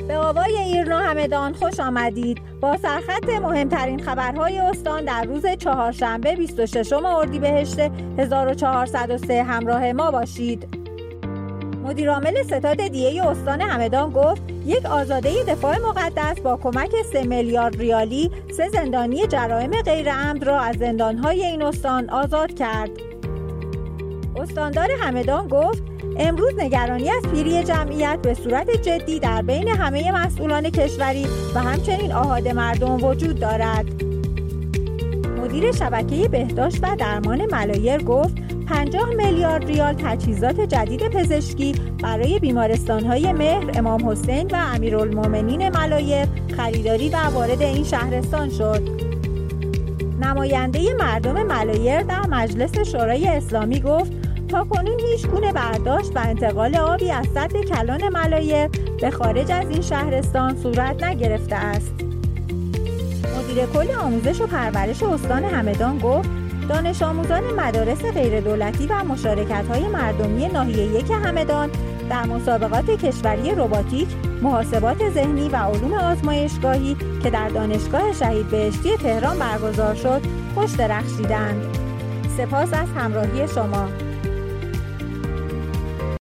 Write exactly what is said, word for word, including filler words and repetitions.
به آوای ایرنا همدان خوش آمدید. با سرخط مهمترین خبرهای استان در روز چهارشنبه بیست و ششم اردیبهشت هزار و چهارصد و سه همراه ما باشید. مدیرعامل ستاد دیه استان همدان گفت یک آزاده دفاع مقدس با کمک سه میلیارد ریالی سه زندانی جرایم غیر عمد را از زندانهای این استان آزاد کرد. استاندار همدان گفت امروز نگرانی از پیری جمعیت به صورت جدی در بین همه مسئولان کشوری و همچنین آحاد مردم وجود دارد. مدیر شبکه بهداشت و درمان ملایر گفت پنجاه میلیارد ریال تجهیزات جدید پزشکی برای بیمارستان‌های مهر، امام حسین و امیرالمومنین ملایر خریداری و وارد این شهرستان شد. نماینده مردم ملایر در مجلس شورای اسلامی گفت تاکنون هیچ گونه برداشت و انتقال آبی از سد کلان ملایر به خارج از این شهرستان صورت نگرفته است. مدیر کل آموزش و پرورش استان همدان گفت دانش آموزان مدارس غیر دولتی و مشارکت‌های مردمی ناحیه یک همدان در مسابقات کشوری رباتیک، محاسبات ذهنی و علوم آزمایشگاهی که در دانشگاه شهید بهشتی تهران برگزار شد، خوش درخشیدند. سپاس از همراهی شما.